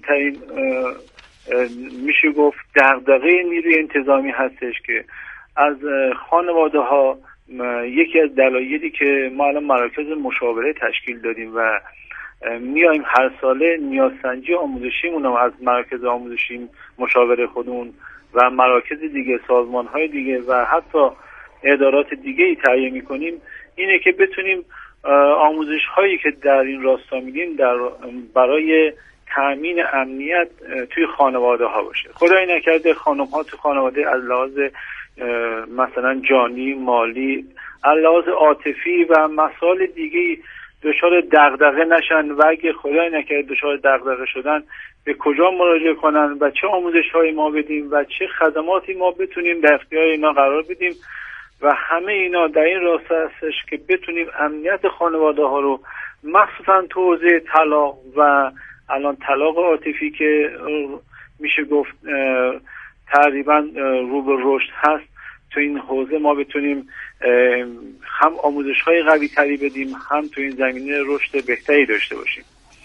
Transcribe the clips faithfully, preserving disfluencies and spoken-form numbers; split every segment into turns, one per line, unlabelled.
مهمترین میشه گفت دغدغه نیروی انتظامی هستش که از خانواده ها یکی از دلایلی که ما الان مراکز مشاوره تشکیل دادیم و میایم هر ساله نیازسنجی آموزشیمون رو از مراکز آموزشی مشاوره خودمون و مراکز دیگه، سازمان‌های دیگه و حتی ادارات دیگه ای تهیه می‌کنیم، اینه که بتونیم آموزش‌هایی که در این راستا میدیم در برای تأمین امنیت توی خانواده ها باشه. خدای نکرده خانم ها تو خانواده از لحاظ مثلا جانی، مالی، از لحاظ عاطفی و مسائل دیگه دچار دغدغه نشن و اگه خدای نکرده دچار دغدغه شدن به کجا مراجعه کنن و چه آموزش هایی ما بدیم و چه خدماتی ما بتونیم در اختیار اینا قرار بدیم و همه اینا در این راستا هستش که بتونیم امنیت خانواده ها رو مخصوصا تو حوزه طلاق و الان طلاق عاطفی که میشه گفت تقریبا رو به رشد هست، تو این حوزه ما بتونیم هم آموزش های قوی تری بدیم، هم تو این زمینه رشد بهتری داشته باشیم.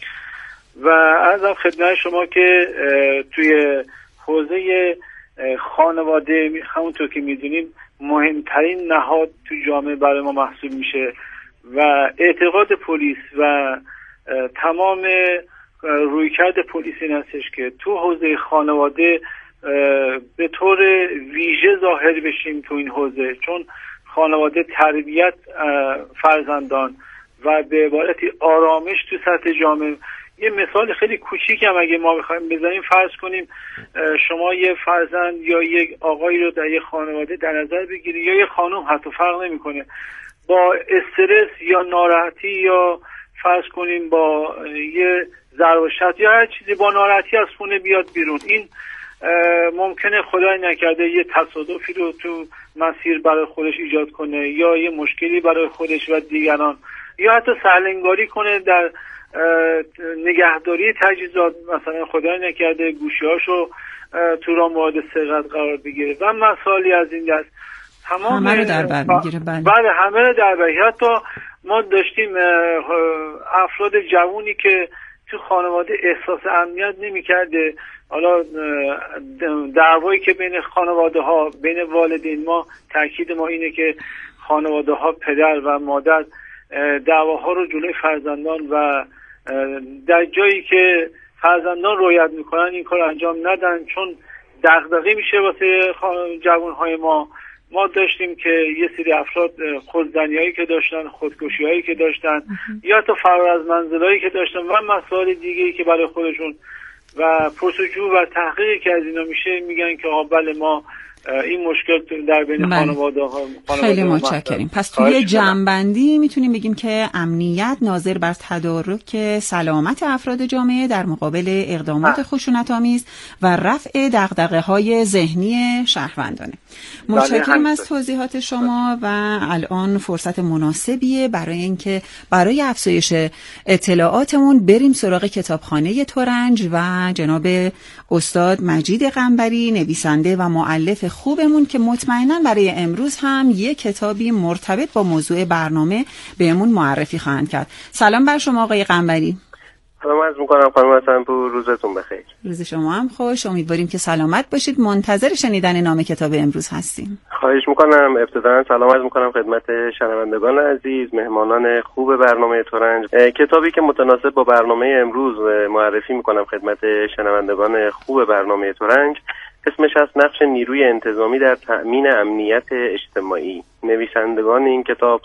و عرضم خدمت شما که توی حوزه خانواده همونطور که میدونیم مهمترین نهاد تو جامعه برای ما محسوب میشه و اعتقاد پلیس و تمام رویکرد پلیس این هستش که تو حوزه خانواده به طور ویژه ظاهر بشیم تو این حوزه، چون خانواده تربیت فرزندان و به عبارتی آرامش تو سطح جامعه. یه مثال خیلی کوچیک هم اگه ما بخوایم بزنیم، فرض کنیم شما یه فرزند یا یک آقایی رو در یه خانواده در نظر بگیرید یا یه خانم، حتی فرق نمیکنه، با استرس یا ناراحتی یا فرض کنیم با یه ضرب و شتم یا هر چیزی با ناراحتی از خونه بیاد بیرون، این ممکنه خدای نکرده یه تصادفی رو تو مسیر برای خودش ایجاد کنه یا یه مشکلی برای خودش و دیگران یا حتی سهلنگاری کنه در نگهداری تجهیزات، مثلا خدای نکرده گوشی‌هاشو تو راه مورد سرقت قرار بگیره و مسائلی از این دست. تمام
همه رو در بر میگیره. بله
بله همه رو در بر. حتی ما داشتیم افراد جوونی که تو خانواده احساس امنیت نمی‌کرده، حالا دعوایی که بین خانواده ها بین والدین، ما تاکید ما اینه که خانواده ها پدر و مادر دعواها رو جلوی فرزندان و در جایی که فرزندان رعایت میکنن این کار انجام ندن، چون دغدغه میشه واسه جوانهای ما. ما داشتیم که یه سری افراد خودزنیایی که داشتن، خودکشیایی که داشتن یا تا فرار از منزلایی که داشتن و مسائل دیگه‌ای که برای خودشون و پرسجو و تحقیقی که از اینا میشه میگن که آقا بله ما این مشکل در بین خانواده ها.
خیلی متشکریم. پس توی جمع‌بندی میتونیم بگیم که امنیت ناظر بر تدارک سلامت افراد جامعه در مقابل اقدامات خشونت‌آمیز و رفع دغدغه‌های ذهنی شهروندانه. متشکرم از توضیحات شما و الان فرصت مناسبیه برای اینکه برای افزایش اطلاعاتمون بریم سراغ کتابخانه ترنج و جناب استاد مجید قنبری، نویسنده و مؤلف خوبمون که مطمئناً برای امروز هم یک کتابی مرتبط با موضوع برنامه بهمون معرفی خواهند کرد. سلام بر شما آقای قنبری.
سلام عرض می‌کنم خانم حسن‌پور، روزتون بخیر.
روز شما هم خوش. امیدواریم که سلامت باشید. منتظر شنیدن نام کتاب امروز هستیم.
خواهش می‌کنم. ابتداً سلام عرض می‌کنم خدمت شنوندگان عزیز، مهمانان خوب برنامه ترنج. کتابی که متناسب با برنامه امروز معرفی می‌کنم خدمت شنوندگان خوب برنامه ترنج، اسمش از نقش نیروی انتظامی در تأمین امنیت اجتماعی. نویسندگان این کتاب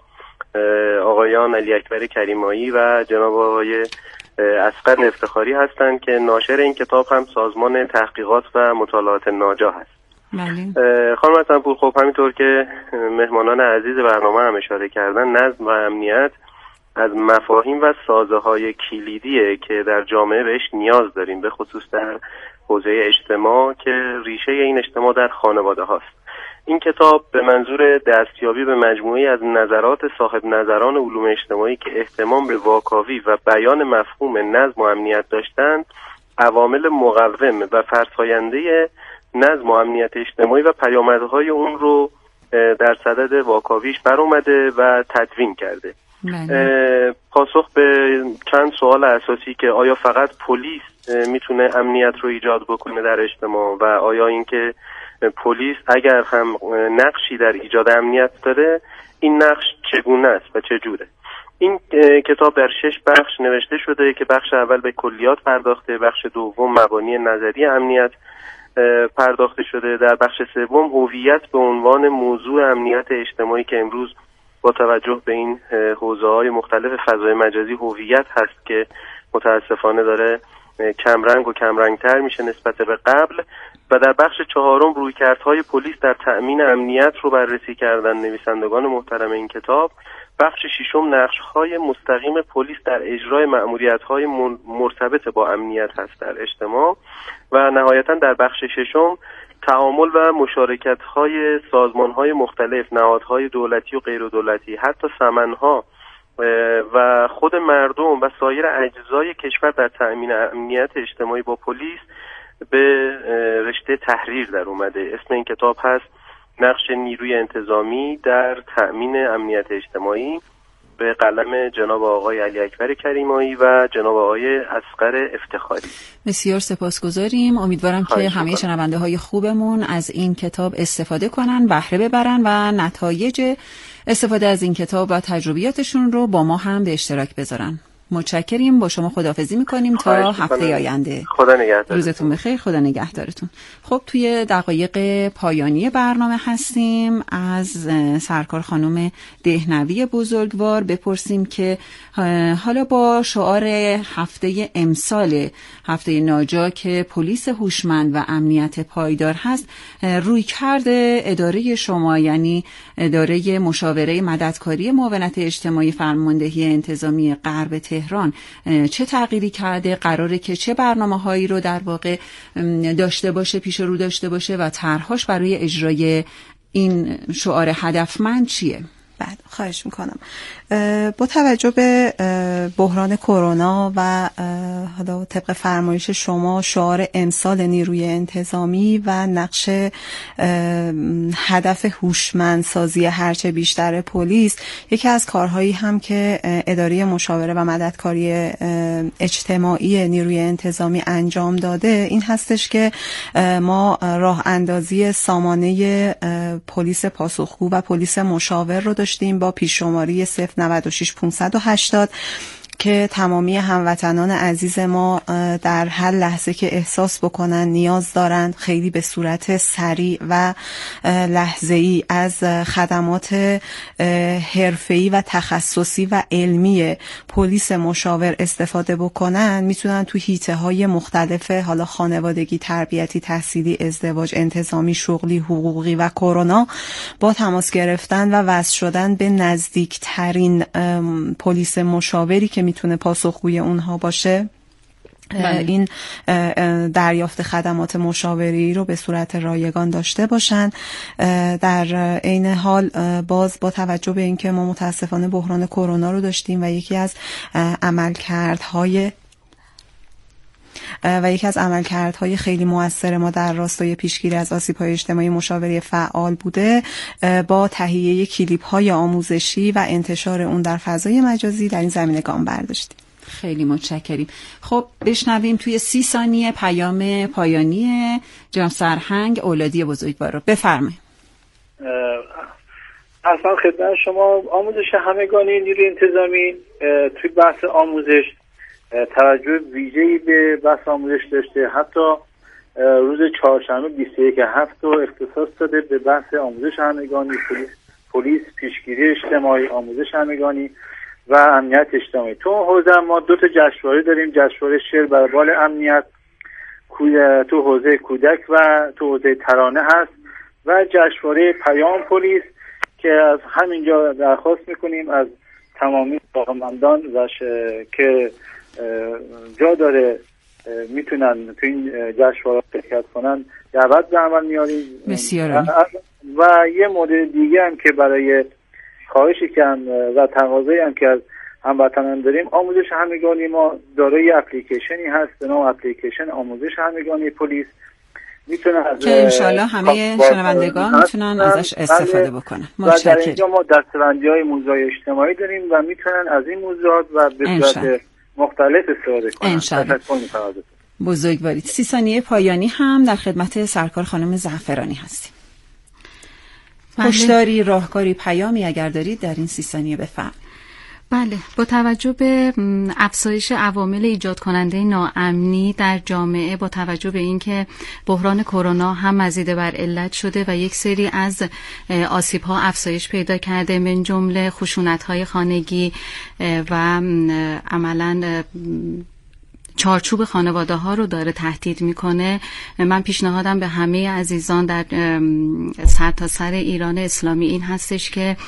آقایان علی اکبر کریمایی و جناب آقای اصغر افتخاری هستند که ناشر این کتاب هم سازمان تحقیقات و مطالعات ناجا هست. بله. خانم حسن‌پور، خب همینطور که مهمانان عزیز برنامه هم اشاره کردن، نظم و امنیت از مفاهیم و سازه‌های کلیدیه که در جامعه بهش نیاز داریم، به خصوص در حوزه اجتماع که ریشه این اجتماع در خانواده هاست. این کتاب به منظور دستیابی به مجموعی از نظرات صاحب نظران علوم اجتماعی که اهتمام به واکاوی و بیان مفهوم نظم و امنیت داشتند، عوامل مقوم و فرساینده نظم و امنیت اجتماعی و پیامدهای اون رو در صدد واکاویش بر اومده و تدوین کرده. پاسخ به چند سوال اساسی که آیا فقط پلیس میتونه امنیت رو ایجاد بکنه در اجتماع و آیا اینکه پلیس اگر هم نقشی در ایجاد امنیت داره این نقش چگونه است و چجوره. این کتاب در شش بخش نوشته شده که بخش اول به کلیات پرداخته، بخش دوم مبانی نظری امنیت پرداخته شده، در بخش سوم هویت به عنوان موضوع امنیت اجتماعی که امروز با توجه به این حوزه‌های مختلف فضای مجازی هویت هست که متاسفانه داره کمرنگ و کمرنگتر میشه نسبت به قبل، و در بخش چهارم رویکردهای پلیس در تأمین امنیت رو بررسی کردن نویسندگان محترم این کتاب. بخش ششم نقش‌های مستقیم پلیس در اجرای مأموریت‌های مرتبط با امنیت هست در اجتماع، و نهایتاً در بخش ششم تعامل و مشارکت‌های سازمان‌های مختلف، نهادهای دولتی و غیر دولتی، حتی سمن‌ها و خود مردم و سایر اجزای کشور در تأمین امنیت اجتماعی با پلیس به رشته تحریر در اومده. اسم این کتاب هست نقش نیروی انتظامی در تأمین امنیت اجتماعی، به قلم جناب آقای علی اکبر کریمایی و جناب آقای اصغر افتخاری.
بسیار سپاسگزاریم. امیدوارم که همه شنونده های خوبمون از این کتاب استفاده کنن، بهره ببرن و نتایج استفاده از این کتاب و تجربیاتشون رو با ما هم به اشتراک بذارن. متشکریم. با شما خداحافظی میکنیم تا هفته آینده.
خدا نگهدار.
روزتون بخیر. خدا نگهدارتون. خب توی دقایق پایانی برنامه هستیم. از سرکار خانم دهنوی بزرگوار بپرسیم که حالا با شعار هفته امسال هفته ناجا که پلیس هوشمند و امنیت پایدار هست، رویکرد اداره شما یعنی اداره مشاوره مددکاری معاونت اجتماعی فرماندهی انتظامی غرب تهران چه تغییری کرده؟ قراره که چه برنامه‌هایی رو در واقع داشته باشه، پیش رو داشته باشه و طرح‌هاش برای اجرای این شعار هدفمند چیه؟
بعد خواهش میکنم. با توجه به بحران کرونا و حالا طبق فرمایش شما شعار امسال نیروی انتظامی و نقش هدف هوشمندسازی هرچه بیشتر پلیس، یکی از کارهایی هم که اداره مشاوره و مددکاری اجتماعی نیروی انتظامی انجام داده این هستش که ما راه اندازی سامانه پلیس پاسخگو و پلیس مشاور رو داشتیم با پیش شماری صفر نود و شش پانصد و هشتاد که تمامی هموطنان عزیز ما در هر لحظه که احساس بکنن نیاز دارند خیلی به صورت سریع و لحظه‌ای از خدمات حرفه‌ای و تخصصی و علمی پلیس مشاور استفاده بکنن، میتونن تو حیطه‌های مختلف حالا خانوادگی، تربیتی، تحصیلی، ازدواج، انتظامی، شغلی، حقوقی و کرونا با تماس گرفتن و وصل شدن به نزدیکترین پلیس مشاوری که میتونه پاسخگوی اونها باشه بله. این دریافت خدمات مشاوری رو به صورت رایگان داشته باشن. در عین حال باز با توجه به اینکه ما متاسفانه بحران کرونا رو داشتیم و یکی از عملکردهای و یکی از عملکردهای خیلی مؤثر ما در راستای پیشگیری از آسیب‌های اجتماعی مشاوره فعال بوده، با تهیه کلیپ‌های آموزشی و انتشار اون در فضای مجازی در این زمینه گام برداشتیم.
خیلی متشکریم. خب بشنویم توی سی ثانیه پیام پایانی جناب سرهنگ اولادی بزرگوار رو. بفرمایید.
اصلا خدمت شما آموزش همگانی نیروی انتظامی توی بحث آموزش توجه ویژه‌ای به بحث آموزش داشته. حتی روز چهارشنبه بیست و یک هفت رو اختصاص داده به بحث آموزش همگانی، پلیس, پلیس پیشگیری اجتماعی، آموزش همگانی و امنیت اجتماعی. تو حوزه ما دو تا جشنواره داریم، جشنواره شعر بر بال امنیت تو حوزه کودک و تو حوزه ترانه هست و جشنواره پیام پلیس که از همینجا درخواست میکنیم از تمامی علاقه‌مندان و که جا داره میتونن تو این جشنواره شرکت کنن دعوت به عمل میاریم.
بسیار
و یه مورد دیگه هم که برای خواهشی که هم و تقاضایی هم که از هموطنان داریم، آموزش همگانی ما دارای اپلیکیشنی هست به نام اپلیکیشن آموزش همگانی پلیس میتونن از
که انشالله همه شنوندگان میتونن ازش استفاده بکنن.
متشکرم. و در اینجا ما دستبندی‌های موضوعی اجتماعی داریم و میتونن از این موضوعات و به صورت مختلف استفاده کنن. تشکر می‌کنم ازتون.
بزرگوارید. سی ثانیه پایانی هم در خدمت سرکار خانم زعفرانی هستیم. هشداری، راهکاری، پیامی اگر دارید در این سی ثانیه بفرمایید.
بله، با توجه به افزایش عوامل ایجاد کننده ناامنی در جامعه، با توجه به اینکه بحران کرونا هم مزید بر علت شده و یک سری از آسیب‌ها افزایش پیدا کرده، من جمله خشونت‌های خانگی و عملاً چارچوب خانواده ها رو داره تهدید میکنه، من پیشنهادم به همه عزیزان در سرتاسر ایران اسلامی این هستش که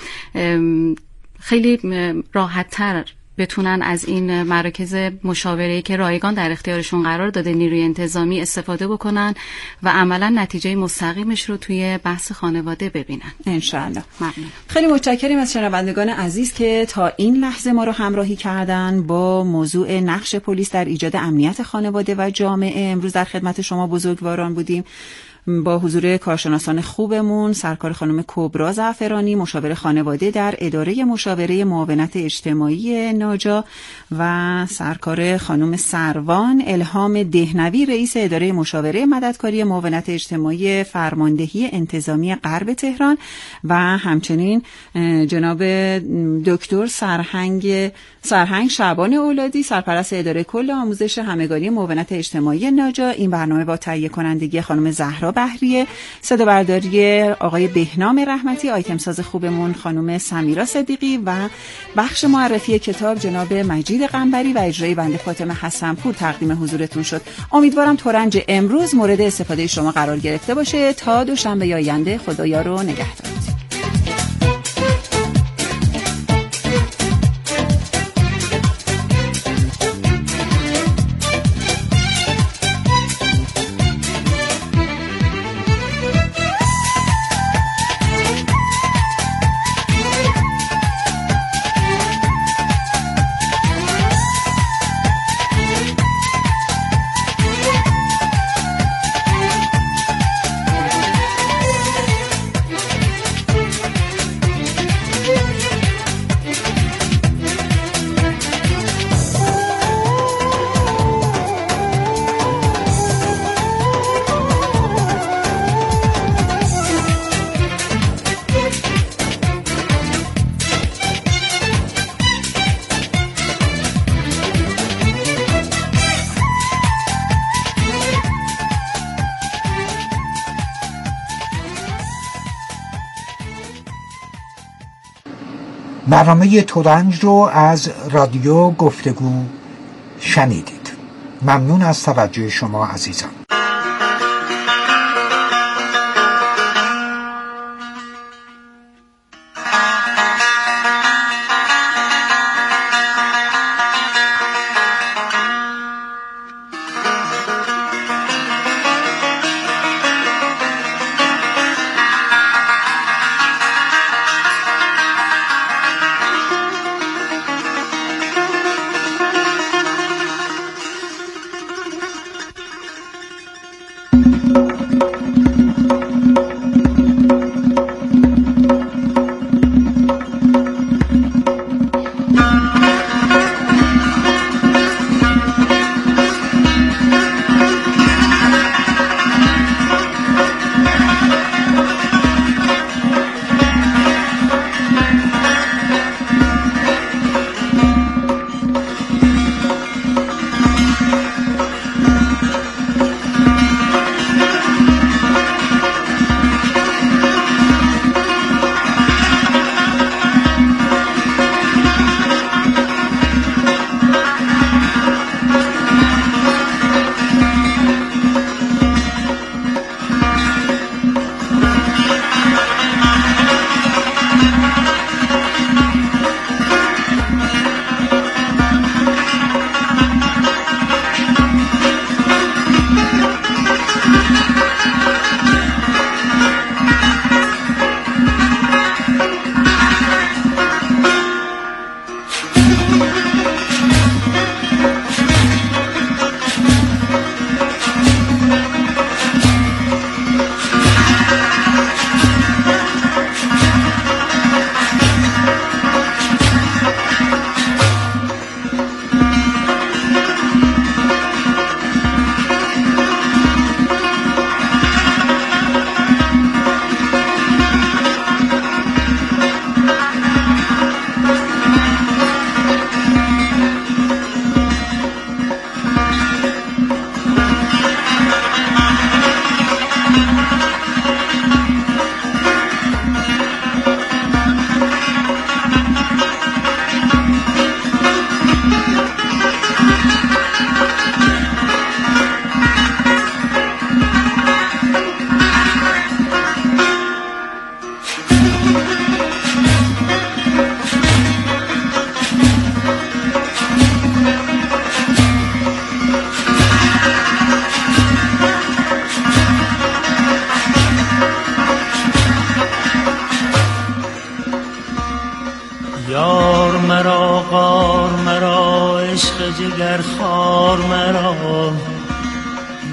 خیلی راحت تر بتونن از این مراکز مشاوره‌ای که رایگان در اختیارشون قرار داده نیروی انتظامی استفاده بکنن و عملا نتیجه مستقیمش رو توی بحث خانواده ببینن.
انشاءالله. ممنون. خیلی متشکریم از شنوندگان عزیز که تا این لحظه ما رو همراهی کردن با موضوع نقش پلیس در ایجاد امنیت خانواده و جامعه. امروز در خدمت شما بزرگواران بودیم با حضور کارشناسان خوبمون، سرکار خانم کبرا زعفرانی، مشاور خانواده در اداره مشاوره معاونت اجتماعی ناجا و سرکار خانم سروان الهام دهنوی، رئیس اداره مشاوره مددکاری معاونت اجتماعی فرماندهی انتظامی غرب تهران و همچنین جناب دکتر سرهنگ سرهنگ شعبان اولادی، سرپرست اداره کل آموزش همگانی معاونت اجتماعی ناجا. این برنامه با تهیه کنندگی خانم زهرا بهریه، صدا برداری آقای بهنام رحمتی، آیتم ساز خوبمون خانم سمیرا صدیقی و بخش معرفی کتاب جناب مجید قنبری و اجرای بنده فاطمه حسنپور تقدیم حضورتون شد. امیدوارم ترنج امروز مورد استفاده شما قرار گرفته باشه. تا دوشنبه آینده خدایا رو نگهدارید.
برنامه ترنج رو از رادیو گفتگو شنیدید. ممنون از توجه شما عزیزان.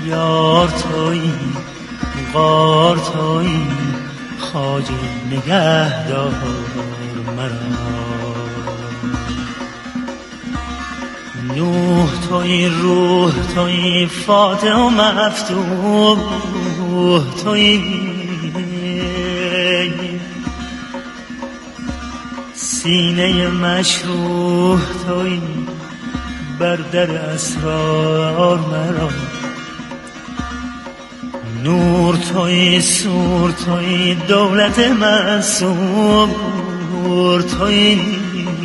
یار تویی غار تویی خواجه نگهدار مرا نوح تویی روح تویی فاتح و مفتوح تویی سینه مشروح تویی بر در اسرار مرا نور تویی سور تویی دولت منصور تویی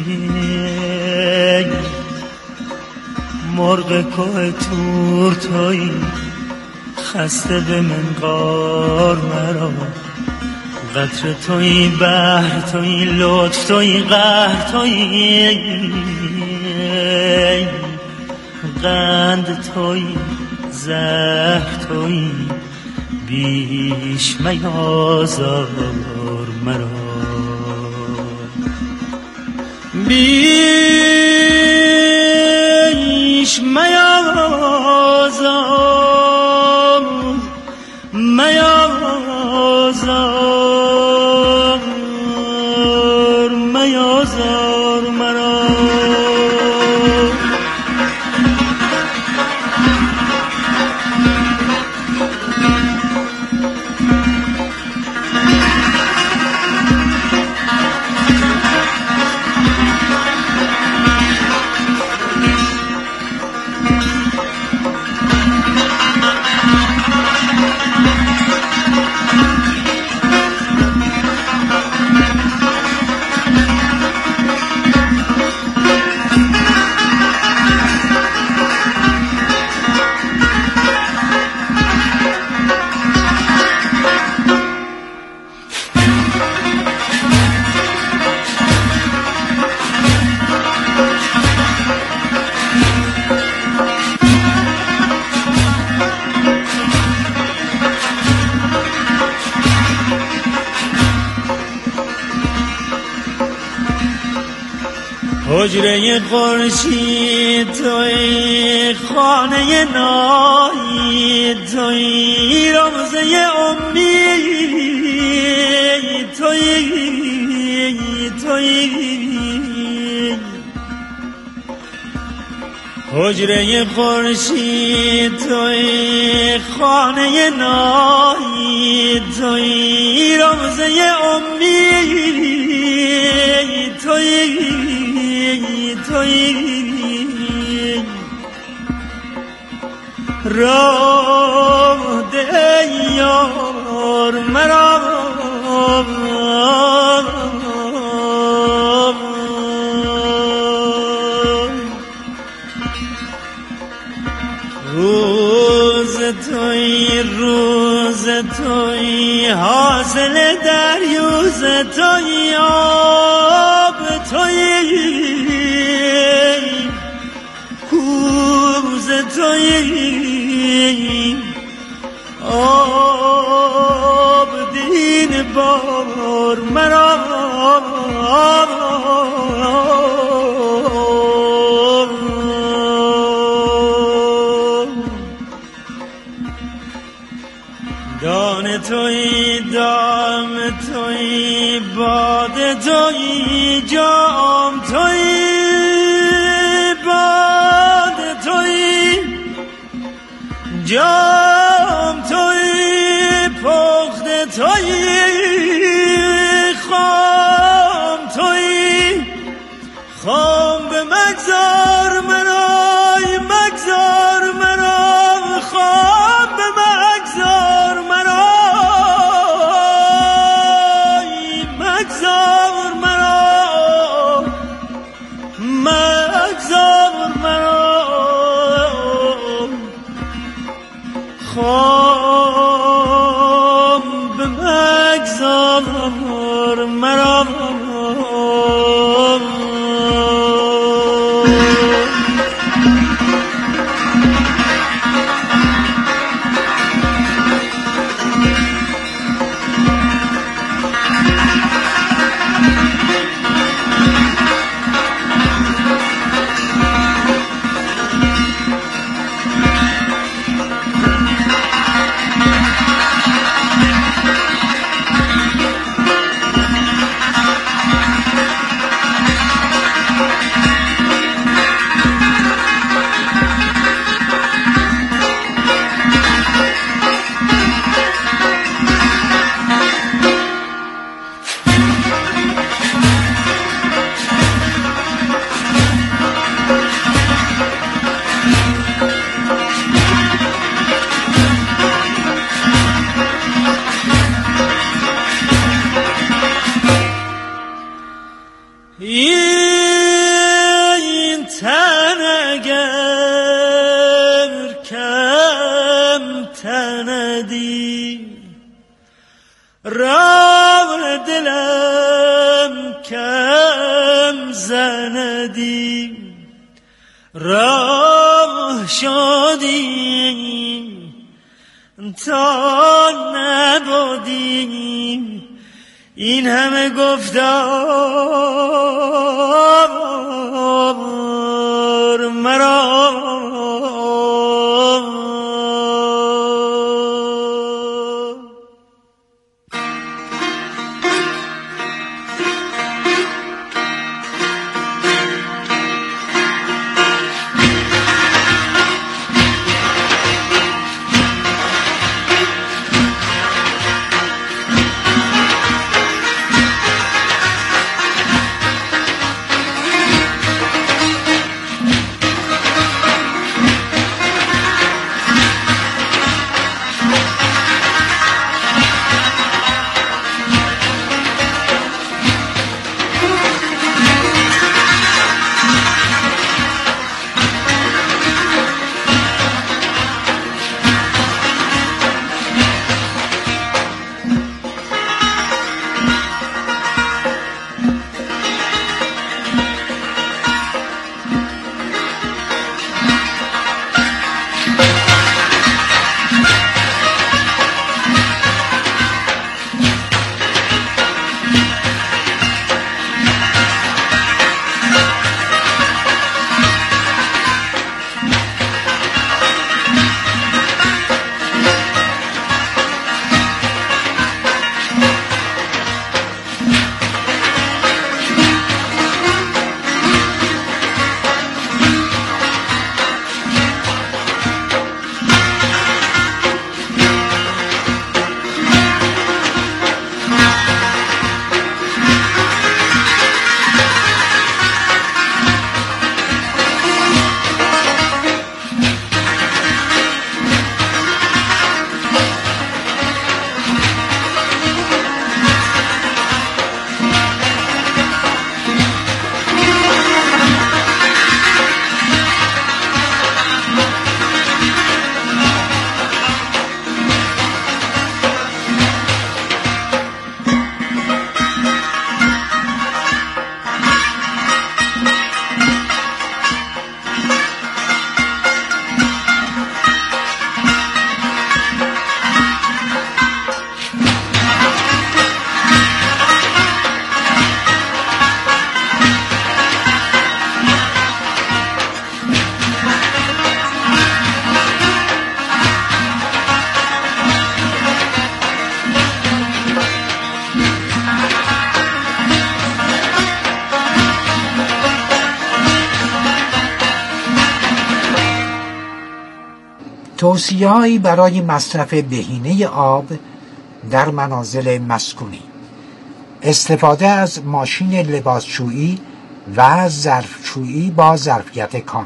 مرغ کوه تور تویی خسته به منقار مرا قطر تویی بحر تویی لطف تویی قهر تویی قند تویی زهر تویی بیش میازار مرا بیش میازار میازار میازار مرا حجره خورشید توی خانه نایی توی روزه امید توی توی حجره خورشید توی خانه نایی توی روزه امید توی تویی راه ده یار مرا روز توی روز توی حاصل دریوز توی آب توی تویی آب دین بار مرا دان تویی دام تویی باد تویی جام تویی باد تویی جام تویی پخته تویی خام تویی خام به مگذار منای مگذار منای خام به مگذار منای مگذار منای مگذار منای خام به مگذار مرا تندی راه دلم کم زندی راه شدی تا نبودی این همه گفتار مرا
توصیه‌هایی برای مصرف بهینه آب در منازل مسکونی: استفاده از ماشین لباسشویی و ظرفشویی با ظرفیت کامل.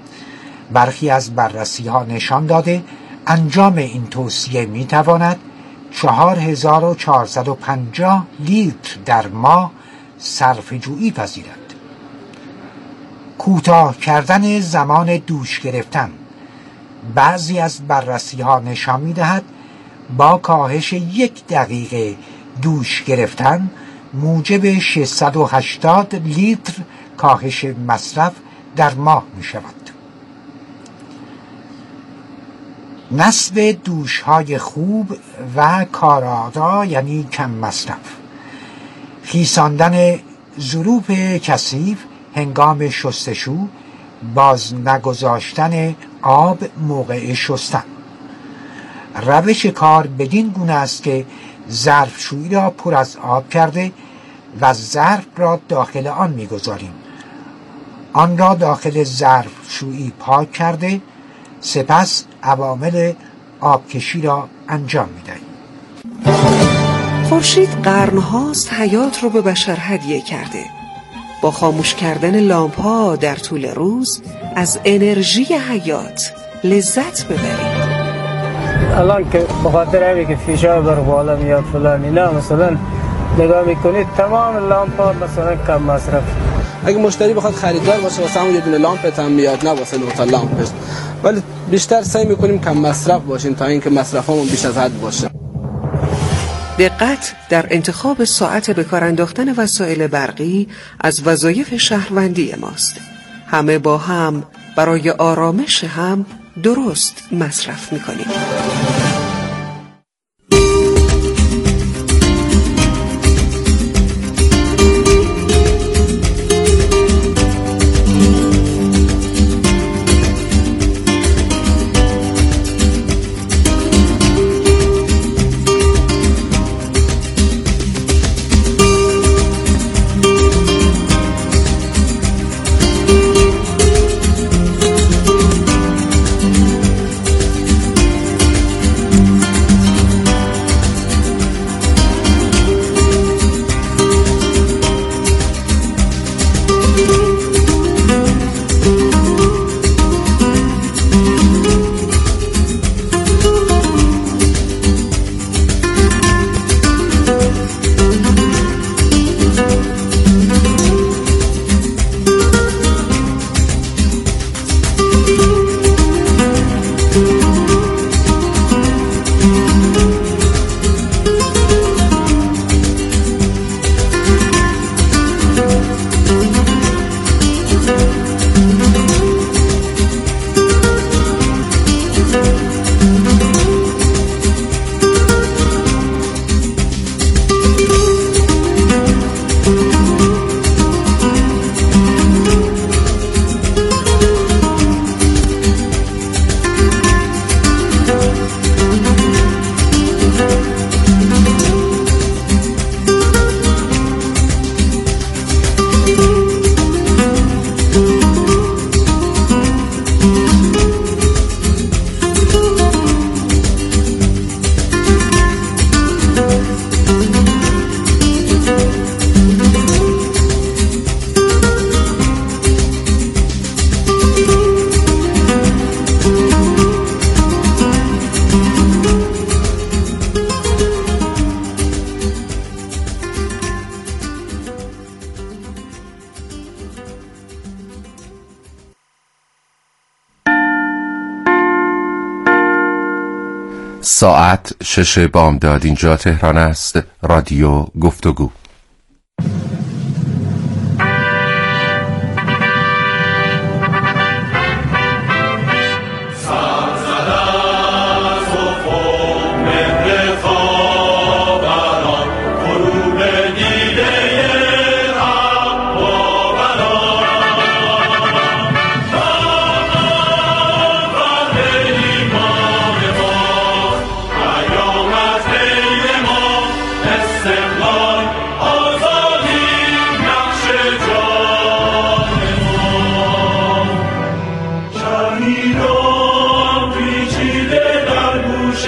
برخی از بررسی‌ها نشان داده انجام این توصیه می‌تواند چهار هزار و چهارصد و پنجاه لیتر در ماه صرفه‌جویی پذیرد. کوتاه کردن زمان دوش گرفتن: بعضی از بررسی‌ها نشان می‌دهد با کاهش یک دقیقه دوش گرفتن موجب ششصد و هشتاد لیتر کاهش مصرف در ماه می‌شود. نصب دوش‌های خوب و کارآرا یعنی کم مصرف. خیساندن ظروف کثیف هنگام شستشو، باز نگذاشتن آب موقع شستن. روش کار بدین گونه است که ظرفشویی را پر از آب کرده و ظرف را داخل آن می‌گذاریم. آن را داخل ظرفشویی پاک کرده، سپس عوامل آبکشی را انجام می‌دهیم.
خورشید قرن‌هاست حیات رو به بشر هدیه کرده. با خاموش کردن لامپ‌ها در طول روز از انرژی حیات لذت ببرید.
الان که بخاطر همین که فیشا بر بالا میاد فلان اینا، مثلا نگاه میکنید تمام لامپ‌ها مثلا کم مصرف.
اگه مشتری بخواد خریدار باشه واسه همون یه دونه لامپ هم میاد، نه واسه دو تا لامپش. ولی بیشتر سعی میکنیم کم مصرف باشیم تا اینکه مصرفمون بیش از حد باشه.
دقت در انتخاب ساعت به کار انداختن وسایل برقی از وظایف شهروندی ماست. همه با هم برای آرامش هم درست مصرف میکنیم.
ساعت شش بامداد، اینجا تهران است. رادیو گفتگو.